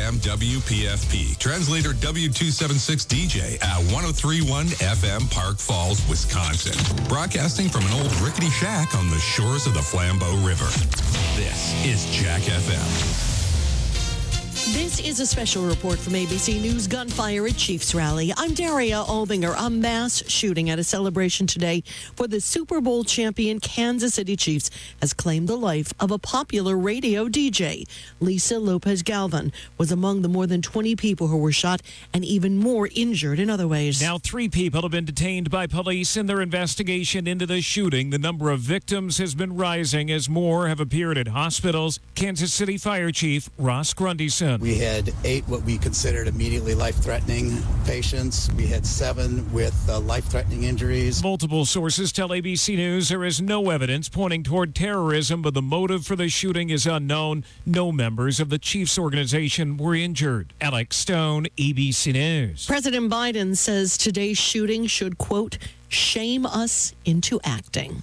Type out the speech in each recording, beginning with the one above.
FM WPFP. Translator W276 DJ at 103.1 FM Park Falls, Wisconsin. Broadcasting from an old rickety shack on the shores of the Flambeau River. This is Jack FM. This is a special report from ABC News. Gunfire at Chiefs rally. I'm Daria Albinger. A mass shooting at a celebration today for the Super Bowl champion Kansas City Chiefs has claimed the life of a popular radio DJ. Lisa Lopez Galvan was among the more than 20 people who were shot and even more injured in other ways. Now 3 people have been detained by police in their investigation into the shooting. The number of victims has been rising as more have appeared at hospitals. Kansas City Fire Chief Ross Grundyson. We had 8 what we considered immediately life-threatening patients. We had 7 with life-threatening injuries. Multiple sources tell ABC News there is no evidence pointing toward terrorism, but the motive for the shooting is unknown. No members of the Chiefs organization were injured. Alex Stone, ABC News. President Biden says today's shooting should, quote, shame us into acting.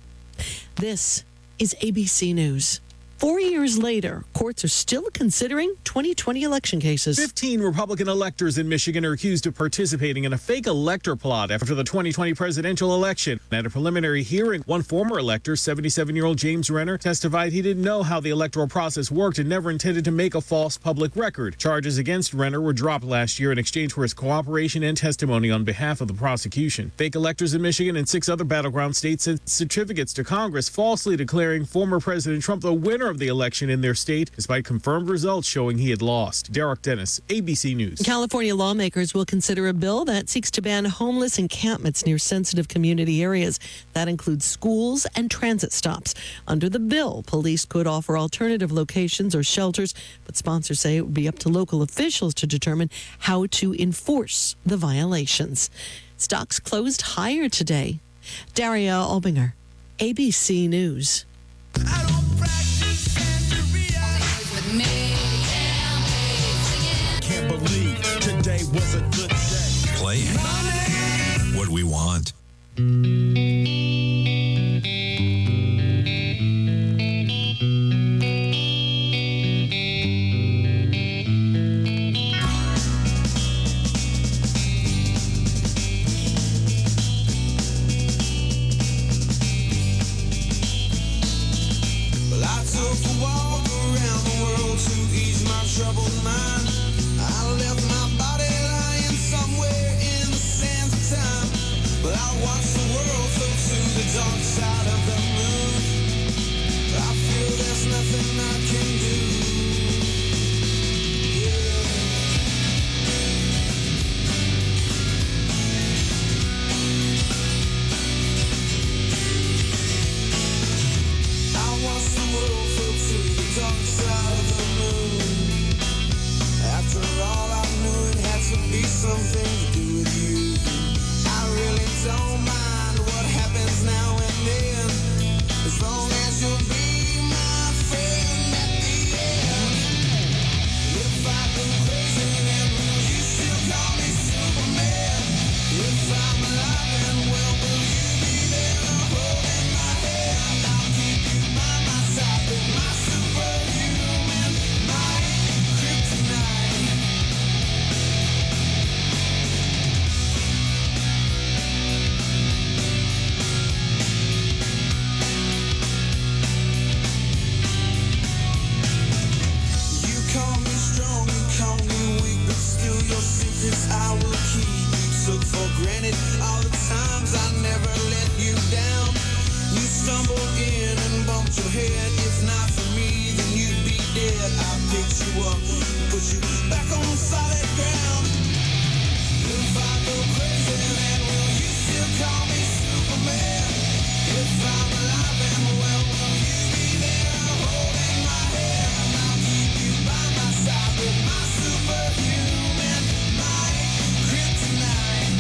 This is ABC News. 4 years later, courts are still considering 2020 election cases. 15 Republican electors in Michigan are accused of participating in a fake elector plot after the 2020 presidential election. At a preliminary hearing, one former elector, 77-year-old James Renner, testified he didn't know how the electoral process worked and never intended to make a false public record. Charges against Renner were dropped last year in exchange for his cooperation and testimony on behalf of the prosecution. Fake electors in Michigan and 6 other battleground states sent certificates to Congress falsely declaring former President Trump the winner of the election in their state, despite confirmed results showing he had lost. Derek Dennis, ABC News. California lawmakers will consider a bill that seeks to ban homeless encampments near sensitive community areas. That includes schools and transit stops. Under the bill, police could offer alternative locations or shelters, but sponsors say it would be up to local officials to determine how to enforce the violations. Stocks closed higher today. Daria Albinger, ABC News. Can't believe today was a good day. Playing what we want. Well, I took a walk around the world to ease my troubled mind. I left my body lying somewhere in the sands of time. But I watched the world float to the dark side of the moon. I feel there's nothing I can do. I watched the world float to the dark side of the moon. After all, I knew it had to be something to do with you. I really don't mind what happens now and then, as long as you'll be my friend at the end. If I go crazy, then will you still call me Superman? If I'm alive and well, will you be there holding my hand? I'll keep you by my side, be my superhuman, my kryptonite. You call me strong, you call me weak, but still your secrets I will keep. You took for granted all the times I never let you down. You stumbled in and bumped your head. If not for me, then you'd be dead. I picked you up, put you back on solid ground. If I go crazy, then will you still call me Superman? If I'm alive and well, will you be there holding my hand? I'll keep you by my side with my superhuman, my kryptonite.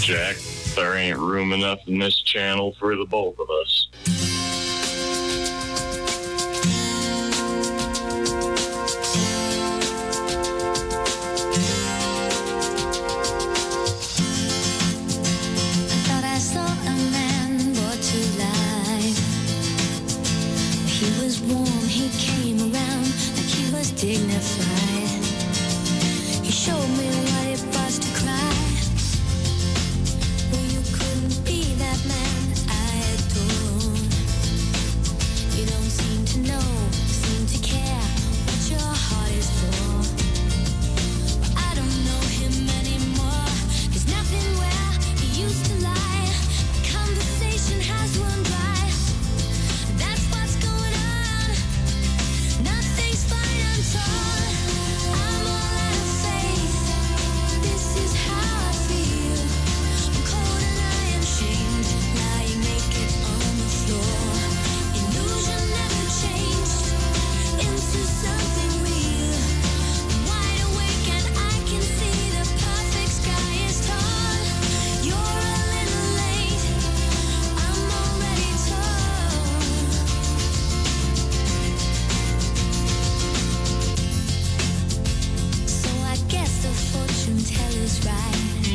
Jack, there ain't room enough in this channel for the both of us. Dignified. He showed me what it was to cry. Well, you couldn't be that man I adore. You don't seem to know, seem to care what your heart is for. But I don't know him anymore. There's nothing where he used to lie. The conversation has run dry. That's what's going on. Nothing's fine. I'm all out of faith. This is how I feel. I'm cold and I am shamed, lying naked on the floor. Illusion never changed into something real. I'm wide awake and I can see the perfect sky is tall. You're a little late. I'm already told. So I guess the fortune teller's right.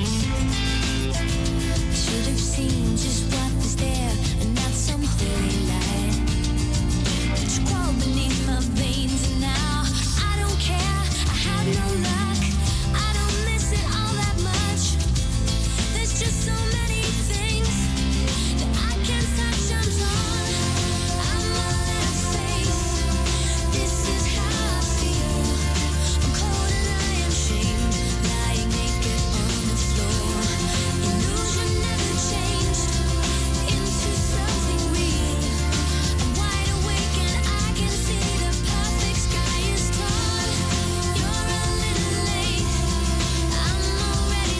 Should have seen just what was there and not some holy light. But you crawled beneath my veins and now I don't care. I have no luck. I don't miss it all that much. There's just so many things that I can't touch. I'm torn. I'm all out of faith. This is how I feel. I'm cold and I am shamed, lying naked on the floor. Illusion never changed into something real. I'm wide awake and I can see the perfect sky is tall. You're a little late. I'm already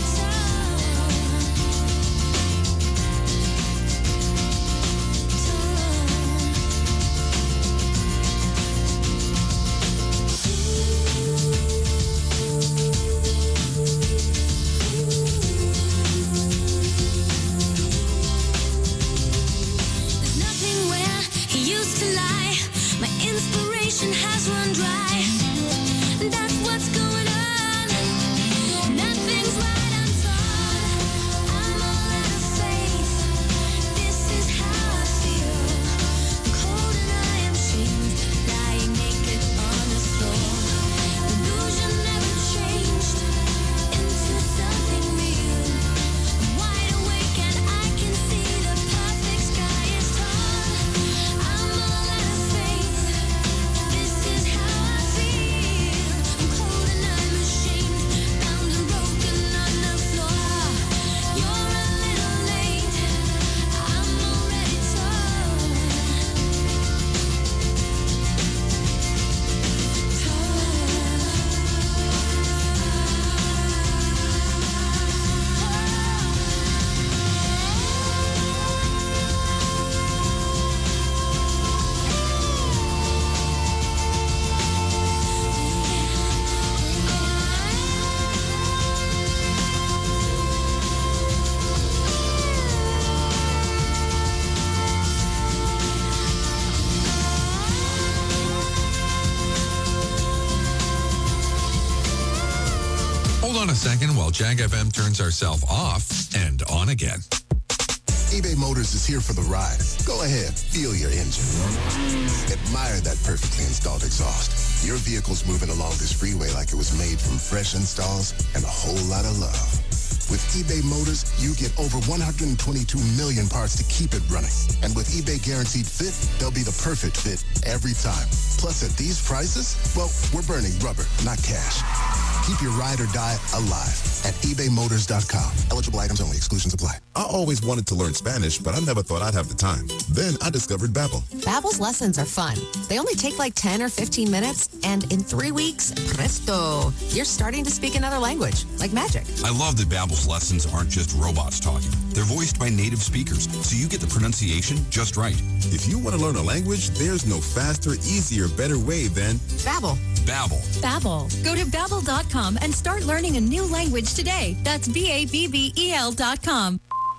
There's nothing where he used to lie. My inspiration has run dry. That's what's going on. Nothing's right, I'm torn. I'm all out of faith. This is how I feel. I'm cold and I am shamed, lying naked on the floor. Illusion never changed into something real. I'm wide awake and I can see the perfect sky is tall. I'm all out of faith. This is how I feel. I'm cold and I'm ashamed, bound and broken on the floor. You're a little late. I'm already Hold on a second while Jag FM turns ourselves off and on again. eBay Motors is here for the ride. Go ahead, feel your engine. Admire that perfectly installed exhaust. Your vehicle's moving along this freeway like it was made from fresh installs and a whole lot of love. With eBay Motors, you get over 122 million parts to keep it running. And with eBay Guaranteed Fit, they'll be the perfect fit every time. Plus, at these prices, well, we're burning rubber, not cash. Keep your ride or die alive at ebaymotors.com. Eligible items only. Exclusions apply. I always wanted to learn Spanish, but I never thought I'd have the time. Then I discovered Babbel. Babbel's lessons are fun. They only take like 10 or 15 minutes, and in 3 weeks, presto, you're starting to speak another language, like magic. I love that Babbel's lessons aren't just robots talking. They're voiced by native speakers, so you get the pronunciation just right. If you want to learn a language, there's no faster, easier, better way than Babbel. Babbel. Babbel. Go to Babbel.com and start learning a new language today. That's BABBEL.com.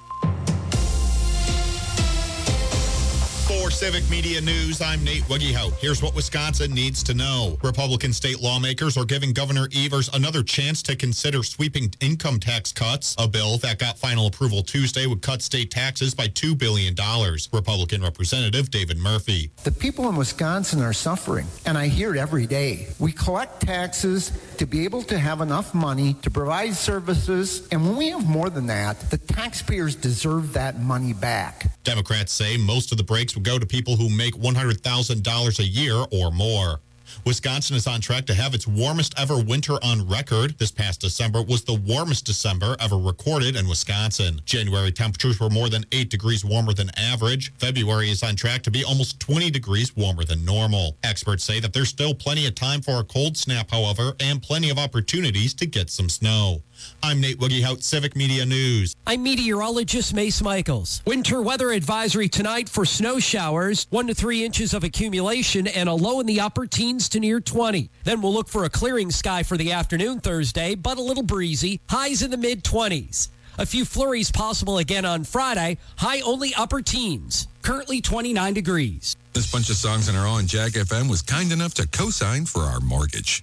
For Civic Media News, I'm Nate Wiggyhout. Here's what Wisconsin needs to know. Republican state lawmakers are giving Governor Evers another chance to consider sweeping income tax cuts. A bill that got final approval Tuesday would cut state taxes by $2 billion. Republican Representative David Murphy. The people in Wisconsin are suffering, and I hear it every day. We collect taxes to be able to have enough money to provide services, and when we have more than that, the taxpayers deserve that money back. Democrats say most of the breaks would go to people who make $100,000 a year or more. Wisconsin is on track to have its warmest ever winter on record. This past December was the warmest December ever recorded in Wisconsin. January temperatures were more than 8 degrees warmer than average. February is on track to be almost 20 degrees warmer than normal. Experts say that there's still plenty of time for a cold snap, however, and plenty of opportunities to get some snow. I'm Nate Wiggyhout, Civic Media News. I'm meteorologist Mace Michaels. Winter weather advisory tonight for snow showers, 1 to 3 inches of accumulation, and a low in the upper teens to near 20. Then we'll look for a clearing sky for the afternoon Thursday, but a little breezy, highs in the mid-20s. A few flurries possible again on Friday, high only upper teens. Currently 29 degrees. This bunch of songs in our own Jack FM was kind enough to co-sign for our mortgage.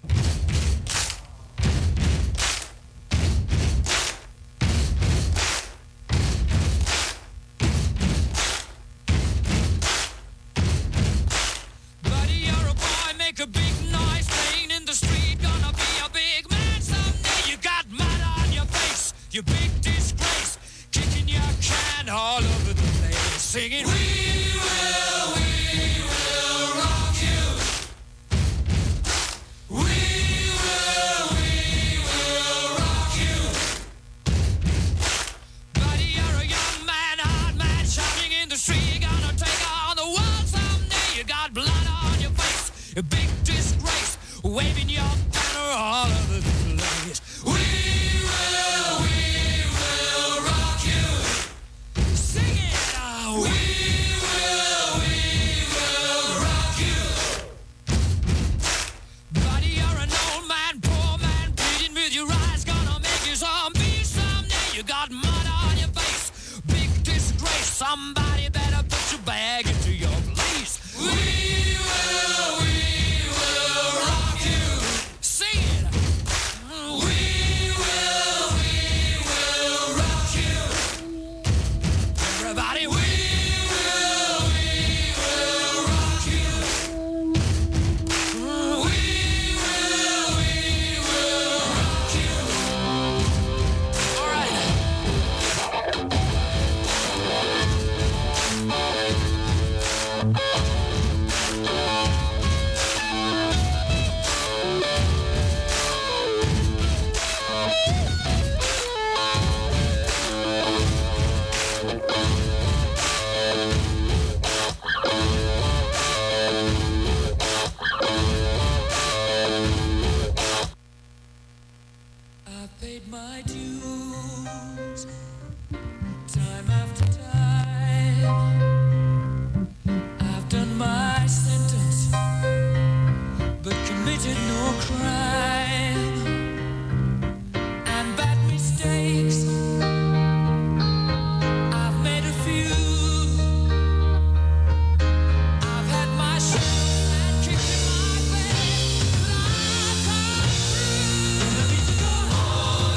A big noise playing in the street, gonna be a big man someday. You got mud on your face, you big disgrace, kicking your can all over the place, singing, we will rock you. We will rock you. Buddy, you're a young man, hard man, shouting in the street, gonna take on the world someday. You got blood on your face, a big disgrace, waving your banner all over the place. We will rock you. Sing it now. We will rock you. Buddy, you're an old man, poor man, pleading with your eyes, gonna make you zombie someday. You got mud on your face, big disgrace. Somebody better put your bag into your place. We will rock you. Sing it. We will rock you. Everybody, we will rock you. We will rock you. All right. I've paid my dues, time after time. I've done my sentence, but committed no crime. And bad mistakes, I've made a few. I've had my share and kicked in my face, but I've come through. And I need to go on.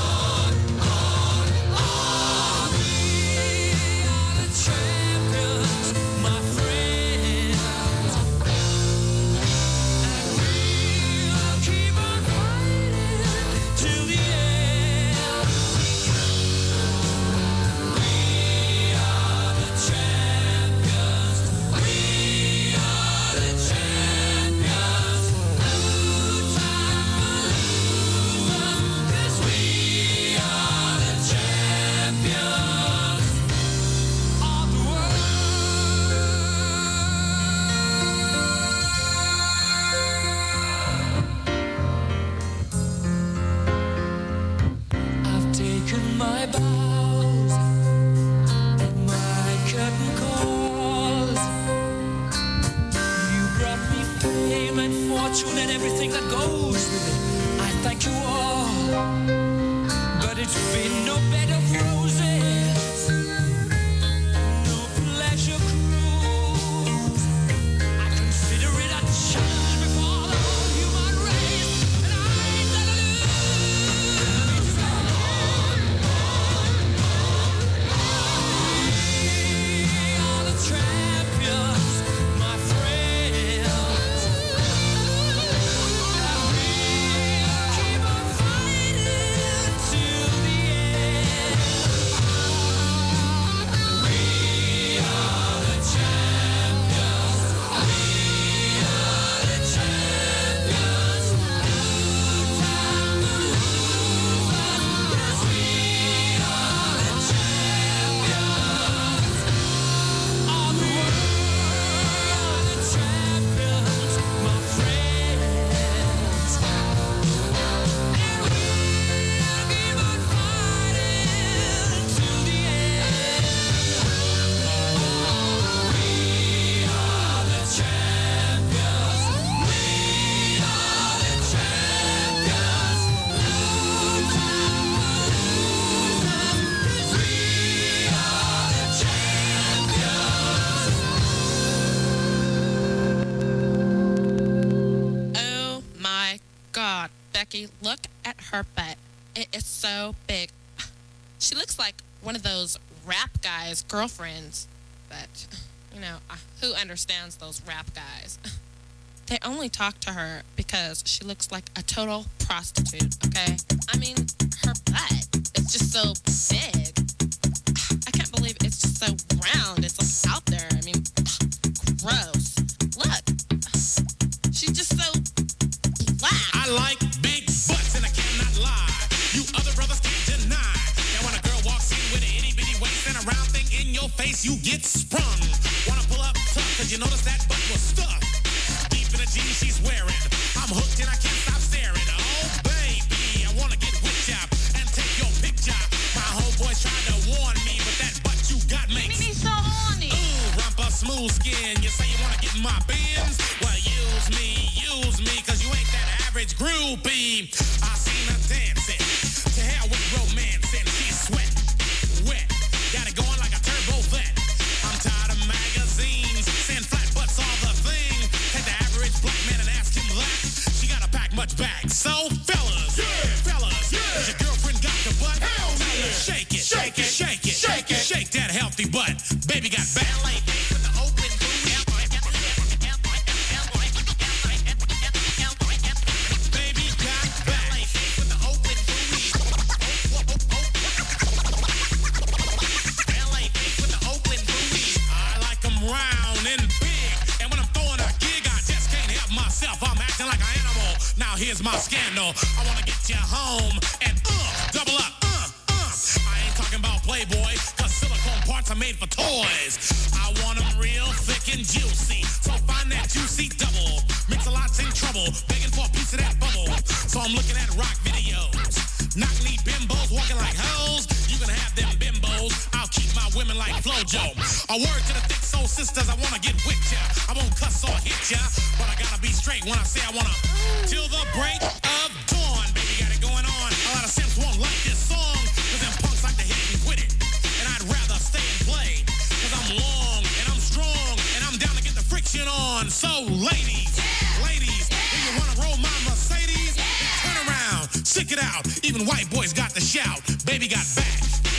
We are the champions, my friends, and we'll keep on fighting. fortune and everything that goes with it. I thank you all, but it's been no bed of roses, no pleasure cruise. I consider it a challenge before the whole human race, and I ain't gonna lose. We are the champions, my friends. Keep on fighting till the end. We are the champions. We are the champions. No time to lose us, 'cause we are the champions of the world. The champions, my friends. And we'll keep on fighting till the end. We are the champions. We are the champions. No time to lose us, 'cause we are the champions. Oh my God, Becky, look at her butt. It is so big. She looks like one of those rap guys' girlfriends. But, you know, who understands those rap guys? They only talk to her because she looks like a total prostitute, okay? I mean, her butt is just so big. I can't believe it's just so round. It's like out there. I mean, gross. Look. She's just so black. I like big butts and I cannot lie. You other brothers can't deny that when a girl walks in with an itty bitty waist and a round thing in your face, you get sprung. Wanna pull up tough, cause you notice that butt was stuffed deep in the jeans she's wearing. I'm hooked and I can't stop staring. Oh baby, I wanna get with ya and take your picture. My homeboys tried to warn me, but that butt you got makes me so horny. Ooh, rumpa smooth skin. You say you wanna get in my bins? Well, use me, cause you ain't that average groupie. I seen her dancing. To hell with romancing. She's sweat, wet. Got it going like a turbo vet. I'm tired of magazines. Saying flat butts all the thing. Take the average black man and ask him that. She gotta pack much back. So, fellas, has your girlfriend got the butt? Tell her, shake it, shake it, shake it, shake it. Shake that healthy butt. Baby got back. With the open booty. Baby got back. With the open booty. LA with the open booty. I like them round and big. And when I'm throwing a gig, I just can't help myself. I'm acting like an animal. Now here's my scandal. I wanna get you home and double up. I ain't talking about Playboy, cause silicone parts are made for toys. I want them real thick and juicy. So find that juicy double. Mix a lot's in trouble, begging for a piece of that bubble. So I'm looking at rock videos. Knock-knee bimbos walking like hoes. You can have them bimbos. I'll keep my women like Flojo. A word to the thick soul sisters, I wanna get with ya. I won't cuss or hit ya, but I gotta be straight when I say I wanna. Till the break of dawn, baby, got it going on. A lot of simps won't like this song, cause them punks like to hit it and quit it. And I'd rather stay and play, cause I'm long and I'm strong and I'm down to get the friction on. So ladies, if you wanna roll my Mercedes, turn around, stick it out. Even white boys got the shout. Baby got back.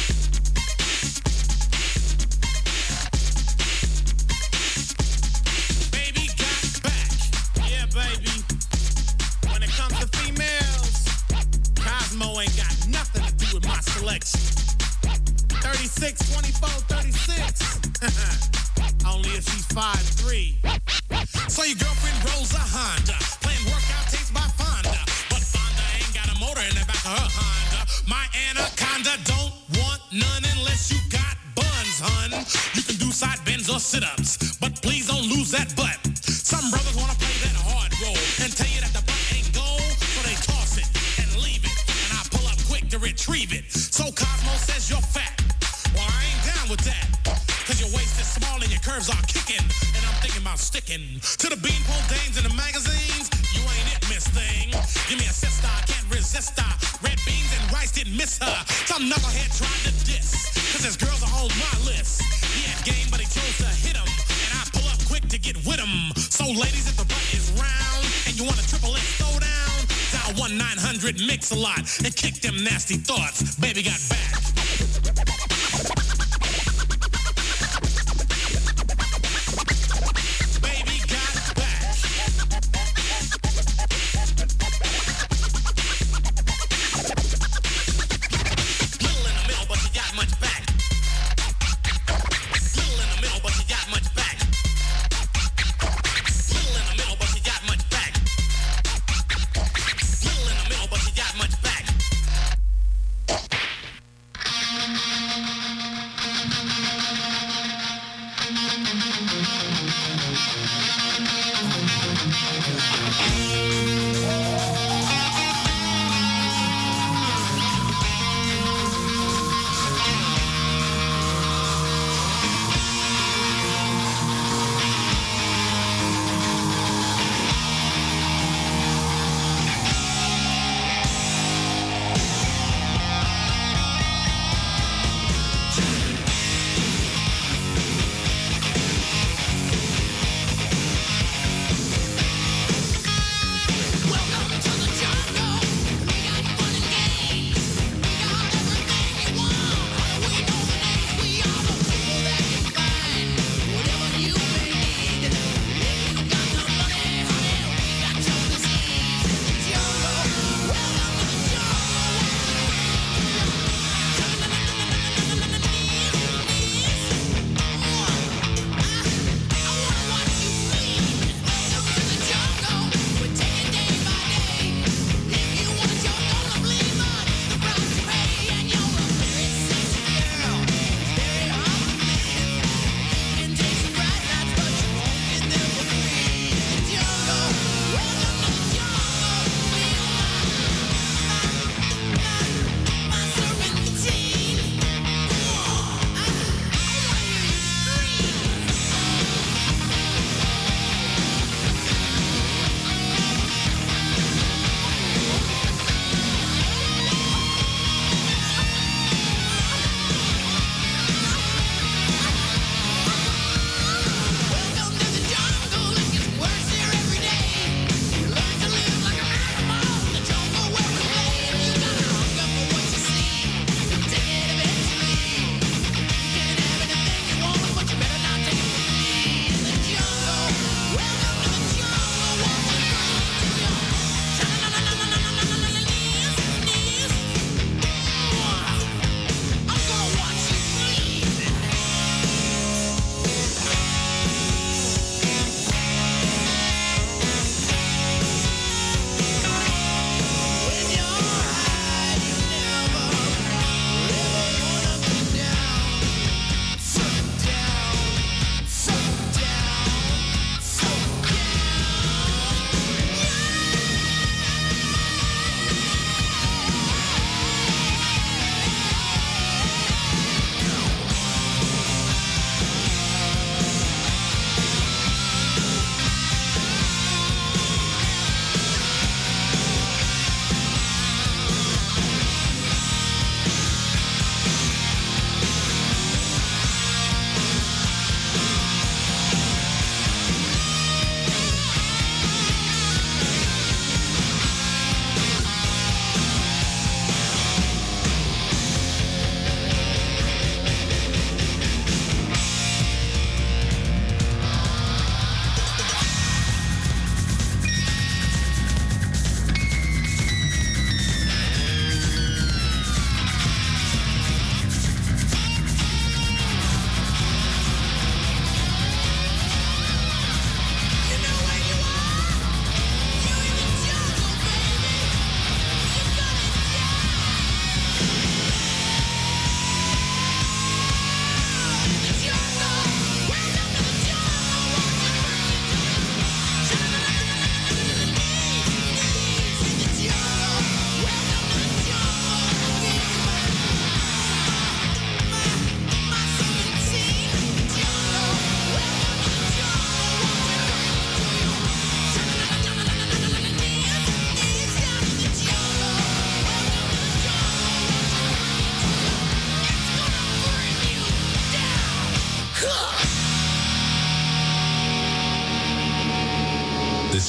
Baby got back. Yeah, baby. When it comes to females, Cosmo ain't got nothing to do with my selection. 36, 24, 36. Only if she's 5'3". So your girlfriend rolls a Honda, playing workout tapes by Fonda. But Fonda ain't got a motor in the back of her Honda. My Anaconda don't want none unless you got buns, hun. You can do side bends or sit-ups, but please don't lose that butt. Some brothers wanna play that hard role and tell you that the butt ain't gold, so they toss it and leave it. And I pull up quick to retrieve it. So Cosmo says you're fat. Well, I ain't down with that, cause your waist is small and your curves are kicking. And I'm thinking about sticking to the beanpole dames in the magazines. Give me a sister, I can't resist her. Red beans and rice didn't miss her. Some knucklehead tried to diss, cause his girls are on my list. He had game, but he chose to hit him. And I pull up quick to get with him. So ladies, if the butt is round and you want a triple X throwdown, dial 1-900-MIX-A-LOT and kick them nasty thoughts. Baby got back.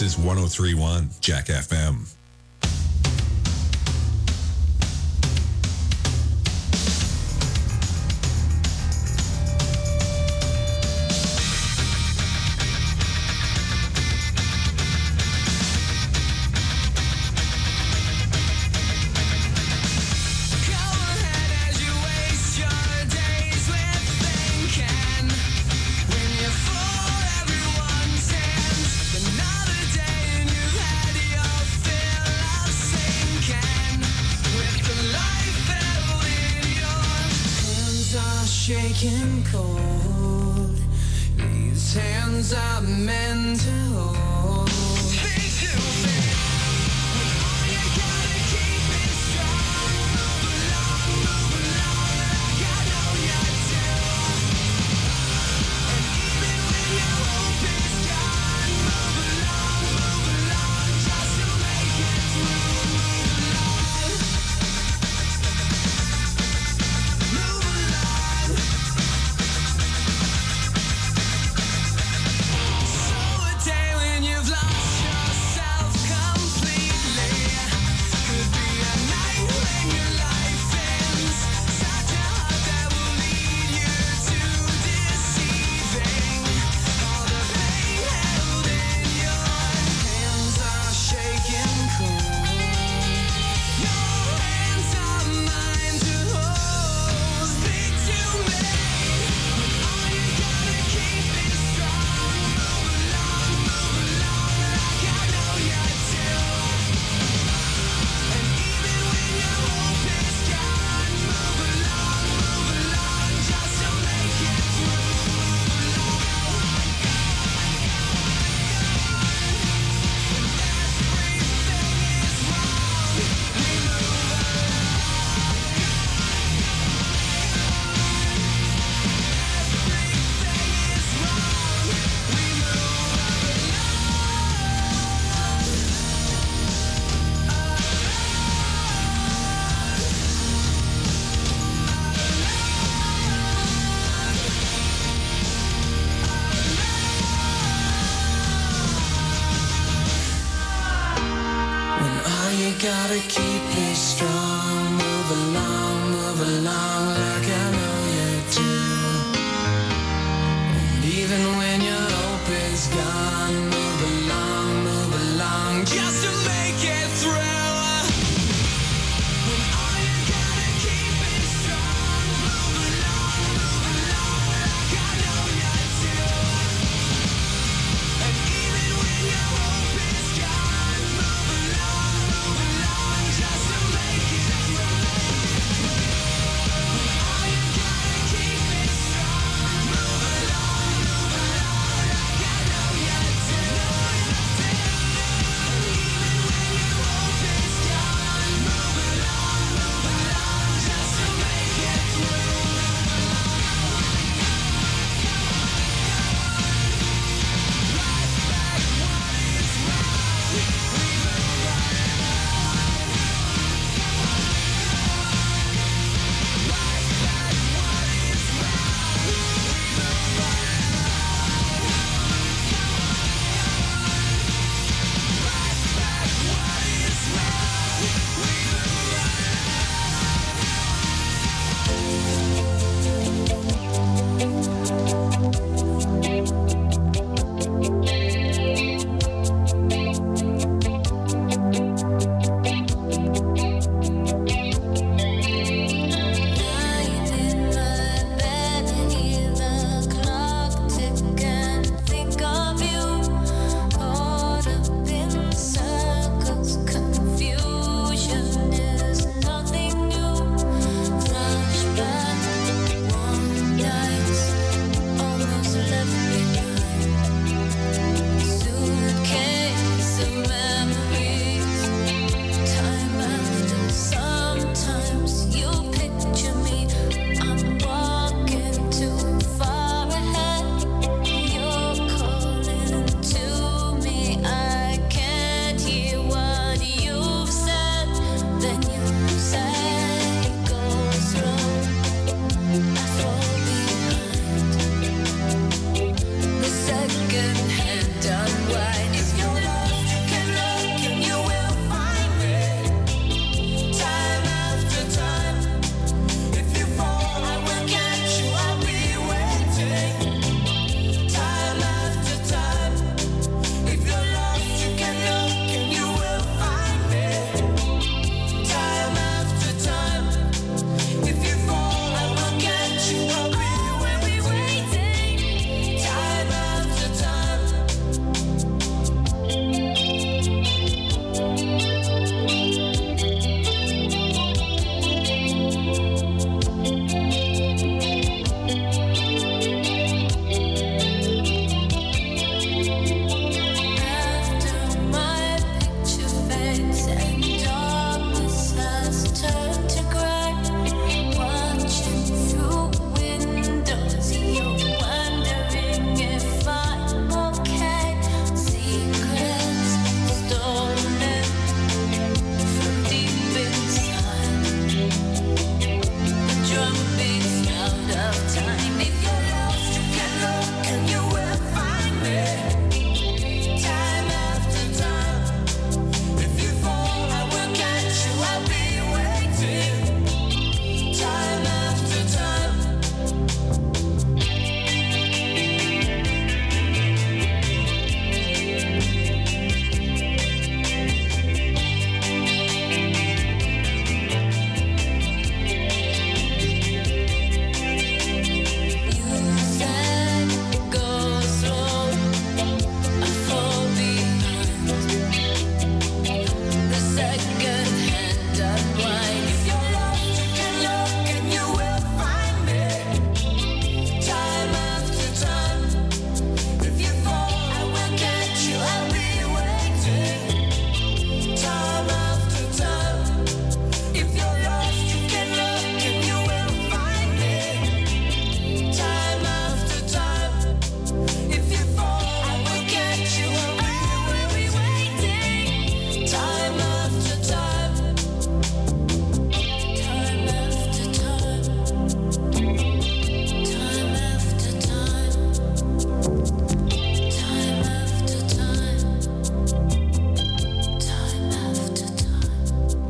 is 103.1 Jack FM. Shaking cold, these hands are meant to hold. Speak to me, all you gotta keep it strong. Move along, like I know you do. And even when your hope is gone, move along, just to make it through. Gotta keep it strong, move along, like I know you do. And even when your hope is gone, move along, just to make it through.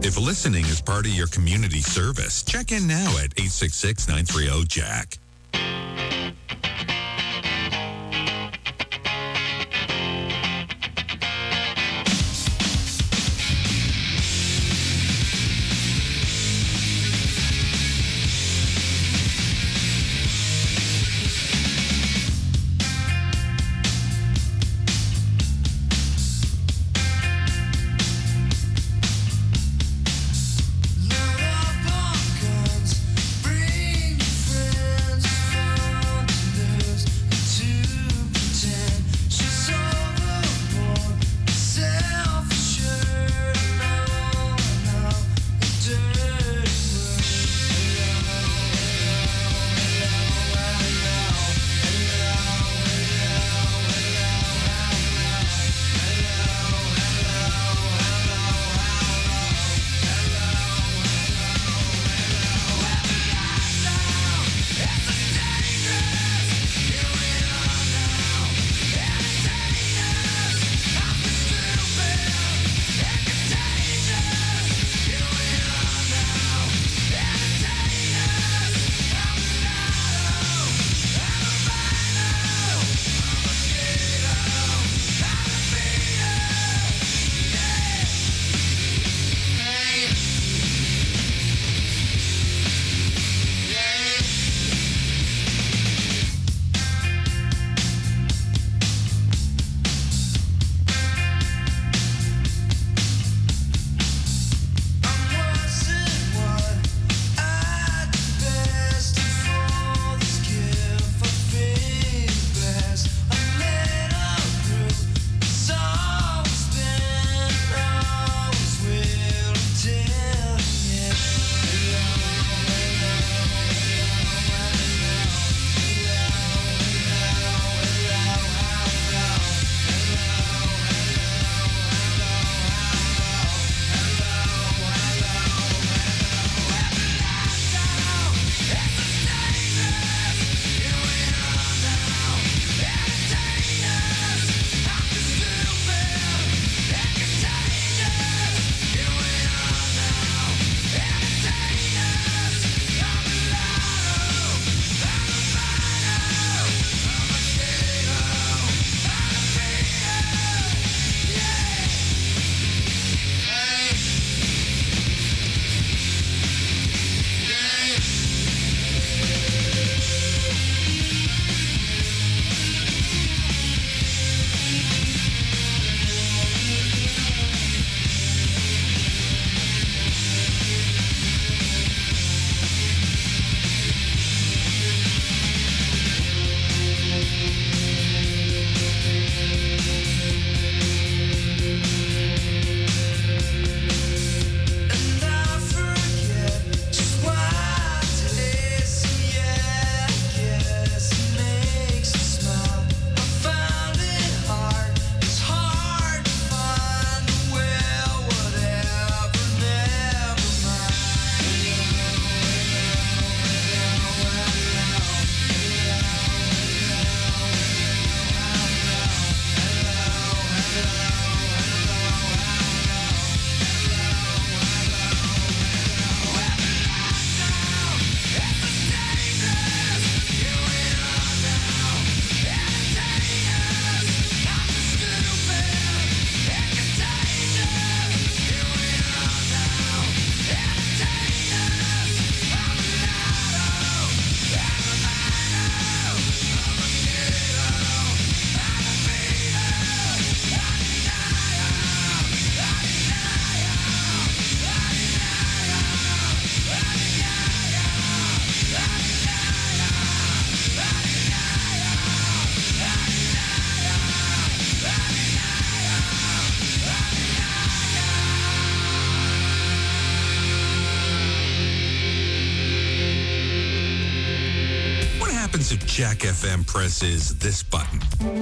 If listening is part of your community service, check in now at 866-930-JACK. Bring friends. happens if Jack FM presses this button?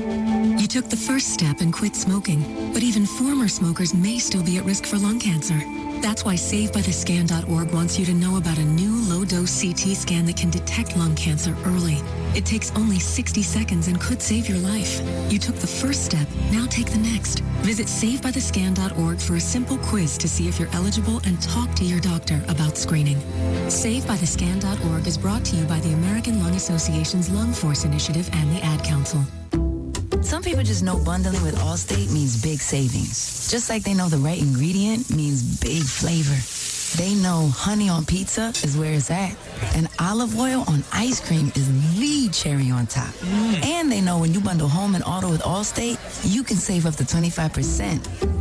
You took the first step and quit smoking, but even former smokers may still be at risk for lung cancer. That's why SaveByTheScan.org wants you to know about a new low-dose CT scan that can detect lung cancer early. It takes only 60 seconds and could save your life. You took the first step, now take the next. Visit SaveByTheScan.org for a simple quiz to see if you're eligible and talk to your doctor about screening. SaveByTheScan.org is brought to you by the American Lung Association's Lung Force Initiative and the Ad Council. Some people just know bundling with Allstate means big savings. Just like they know the right ingredient means big flavor. They know honey on pizza is where it's at. And olive oil on ice cream is the cherry on top. And they know when you bundle home and auto with Allstate, you can save up to 25%.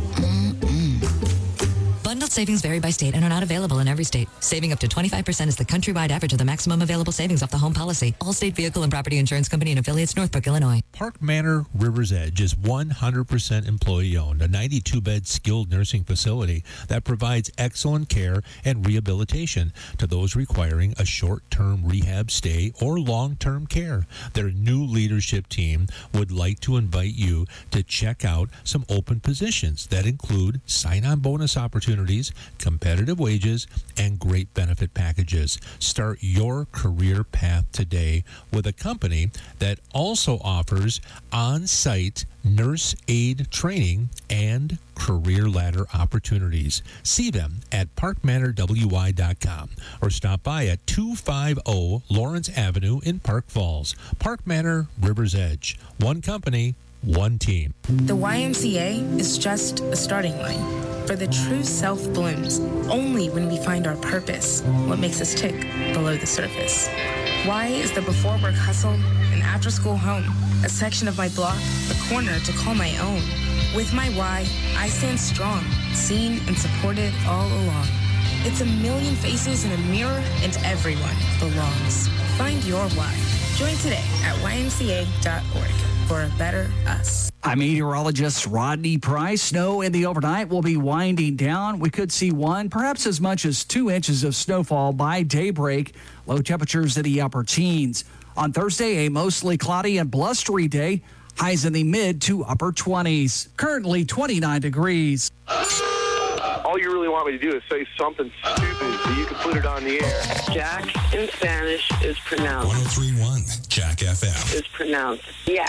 Bundled savings vary by state and are not available in every state. Saving up to 25% is the countrywide average of the maximum available savings off the home policy. Allstate Vehicle and Property Insurance Company and affiliates, Northbrook, Illinois. Park Manor River's Edge is 100% employee-owned, a 92-bed skilled nursing facility that provides excellent care and rehabilitation to those requiring a short-term rehab stay or long-term care. Their new leadership team would like to invite you to check out some open positions that include sign-on bonus opportunities, competitive wages, and great benefit packages. Start your career path today with a company that also offers on-site nurse aid training and career ladder opportunities. See them at parkmanorwy.com or stop by at 250 Lawrence Avenue in Park Falls. Park Manor River's Edge. One company, one team. The YMCA is just a starting line. For the true self blooms only when we find our purpose, what makes us tick below the surface. Y is the before work hustle, an after school home, a section of my block, a corner to call my own. With my Y, I stand strong, seen and supported all along. It's a million faces in a mirror and everyone belongs. Find your Y. Join today at ymca.org for a better us. I'm meteorologist Rodney Price. Snow in the overnight will be winding down. We could see 1, perhaps as much as 2 inches of snowfall by daybreak. Low temperatures in the upper teens. On Thursday, a mostly cloudy and blustery day. Highs in the mid to upper 20s. Currently 29 degrees. All you really want me to do is say something stupid so you can put it on the air. Jack in Spanish is pronounced. 1031 Jack FM. Is pronounced yak.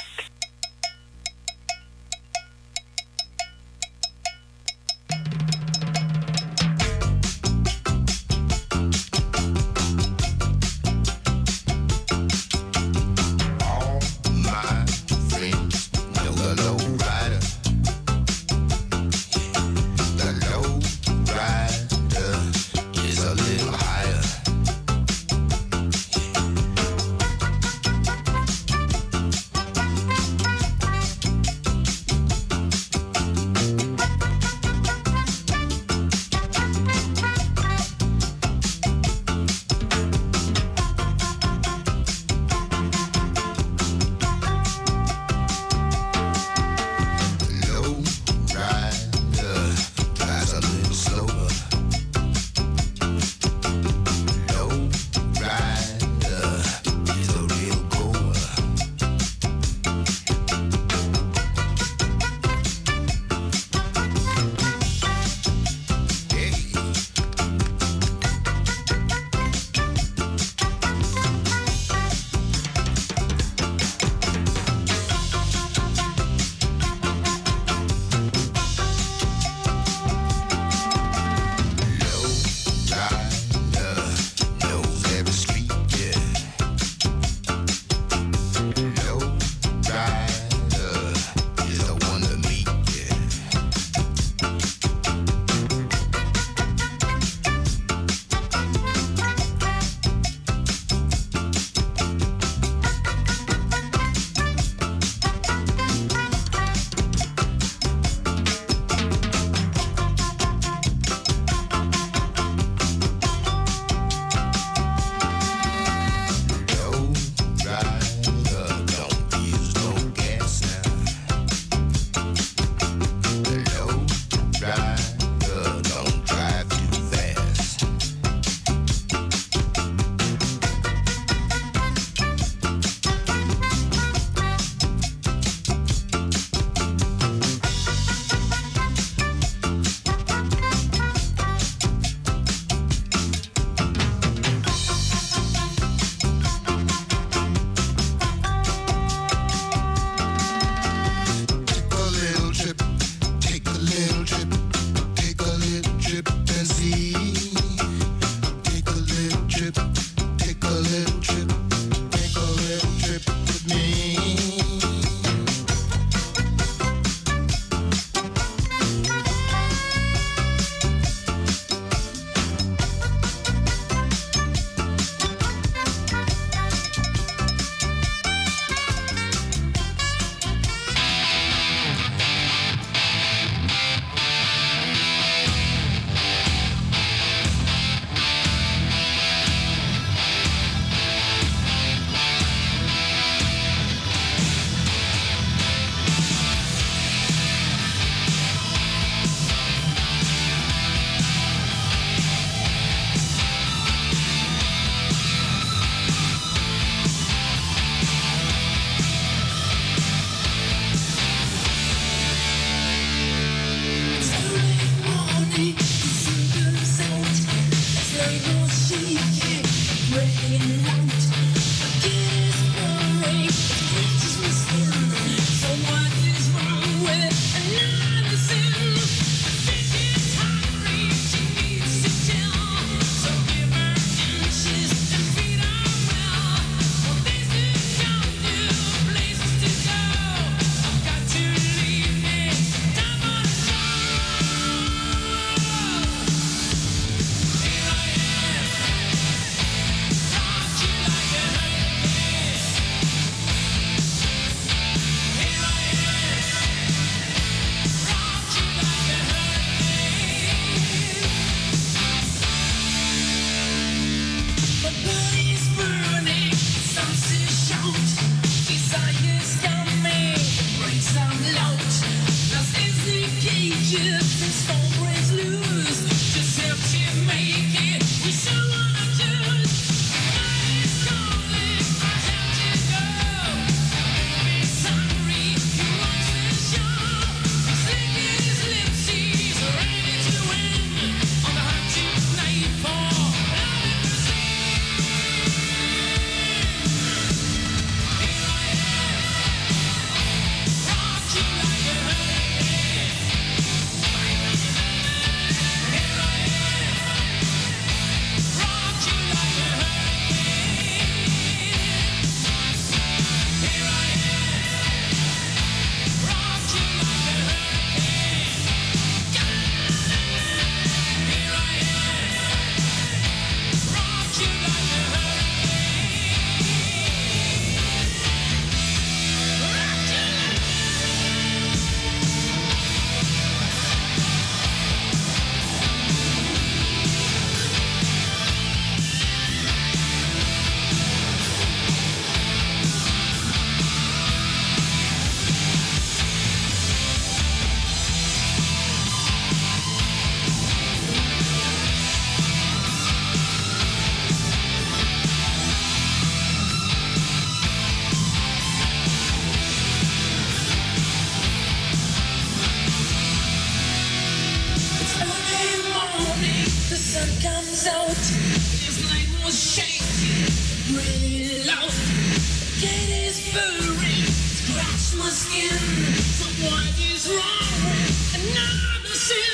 comes out. His leg was shaking, really loud. Get his furry, scratch my skin. So what is wrong with another sin?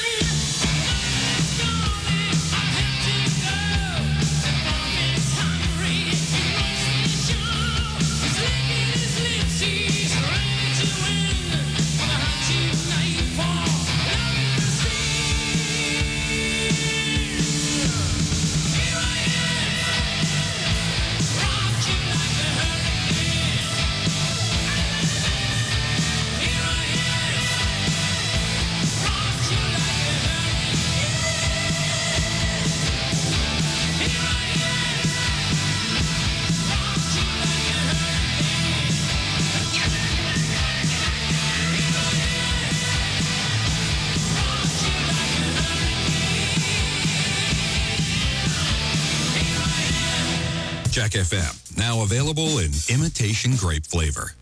Jack FM, now available in imitation grape flavor.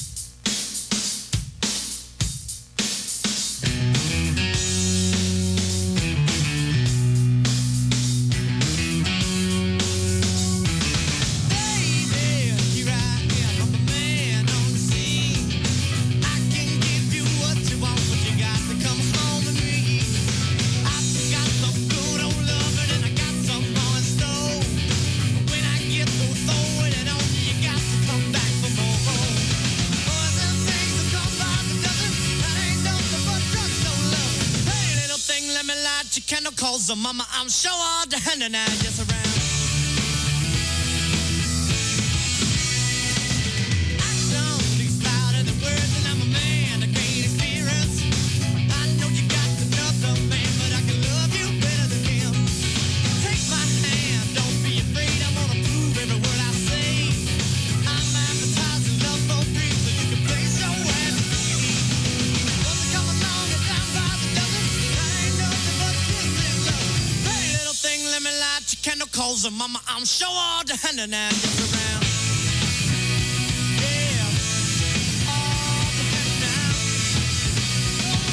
So mama, I'm sure all the hand and I just around. Action speaks louder than words, and I'm a man of great experience. I know you got another man, but I can love you better than him. Take my hand, don't be afraid. I'm gonna prove every word I say. I'm advertising love for free, so you can place your hand on me. What's coming along and down by the dozen? I ain't nothing but kissing love. Let me light your candle coals, and mama, I'm sure all the hand and I just around. Yeah, all the hand now. Oh,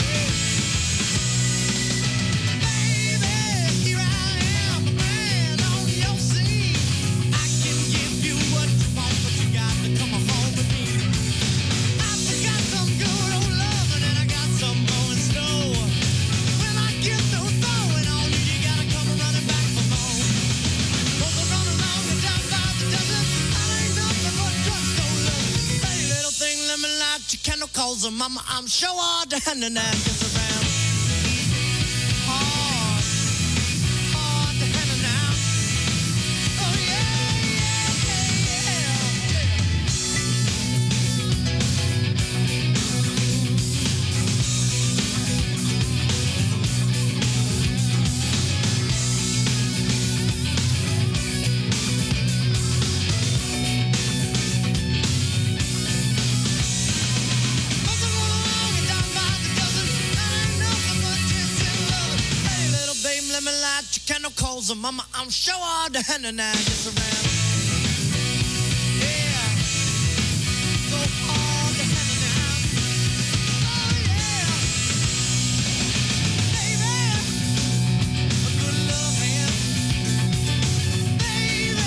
baby, here I am, a man on your scene. I can give you what you want, but you got to come home with me. I got some good old loving, and I got some more in store. When I get through throwing on you, you gotta come running back for more. Both are running along and down by the dozen. I ain't nothing but drugstore love. Hey, little thing, let me light your candle coals, and mama, I'm sure all the hand and I just around. All the hand and I. Oh yeah, let me light your candle coals, and mama, I'm sure all the hand and I just around. Yeah, so all the hand and I. Oh yeah, baby, a good love hand. Baby,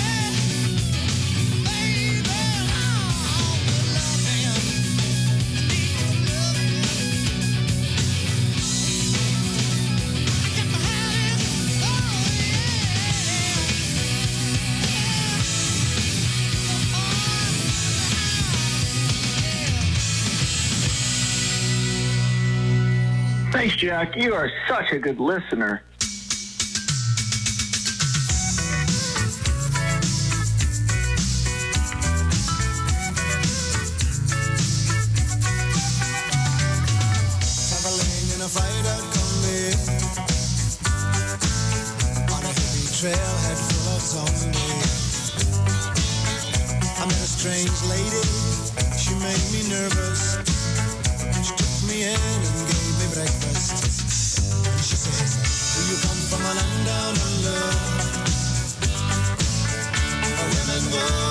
oh, good love hand. I need good love hand. I got to have it. Thanks, Jack. You are such a good listener. Traveling in a fighter combi on a hippie trailhead full of zombies. I met a strange lady. She made me nervous. She took me in and gave me breakfast. And she says, do you come from a land down under? Where women go